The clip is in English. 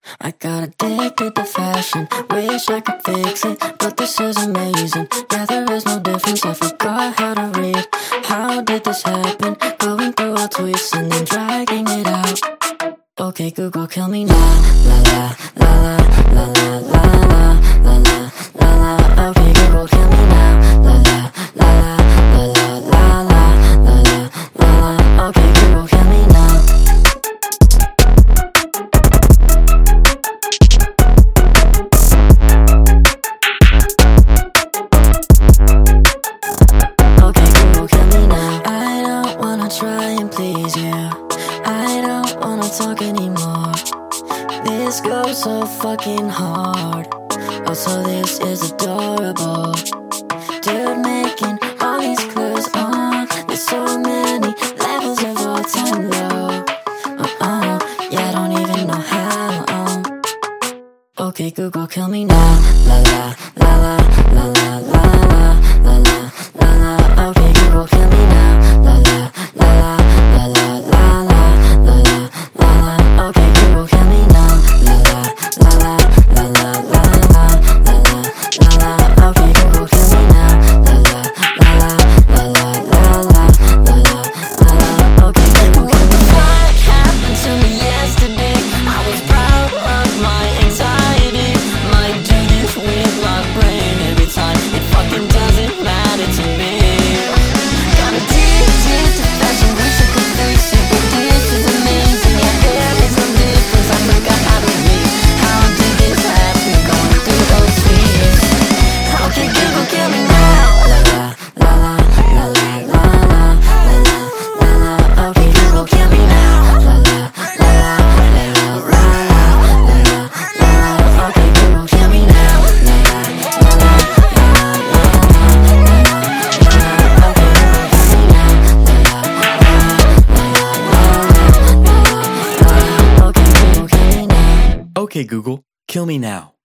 I got addicted to fashion, wish I could fix it, but this is amazing. Yeah, there is no difference, I forgot how to read. How did this happen? Going through our tweets and then dragging it out. Okay, Google, kill me now. La la, la la, la la, la la, la la, la la. Okay, Google, kill me now. La la, la la, la la, la la, la la, la la. Okay, Google, kill me now. Okay, Google, kill me now. I don't wanna try and please you. I don't wanna talk anymore. This goes so fucking hard. Also, this is adorable. Dude making all these clothes on. There's so many levels of all time low. Yeah, I don't even know how. Okay, Google, kill me now. La la, la la, la la, la la, la la, la la. Okay, Google, kill me now. La la, la la, la la, la la, la la, la la. Okay, Google, kill me now. La la, la la, la la, la la, la la, la la. Okay, Google, kill me now. La la, la la, la la, la la, la la, la la. Okay, Google, kill me now. What happened to me yesterday? I was proud of my anxiety. Might do this with my brain every time. It fucking doesn't matter to me. Got addicted to fashion, wish I could face it, but this is amazing. Yeah, there is no difference, I forgot how to read. How did this happen? Going through those tweets. Okay, Google, kill me now. La la, la la, la la, la la, la la, la la. Okay, Google, kill me now. La la, la la, la la, la la, la la, la la. Okay, Google, kill me now. La la, la la, la la, la la, la la, la la. Okay, Google, kill me now. La la, la la, la la, la la, la la. Okay, Google, kill me now. Okay, Google, kill me now.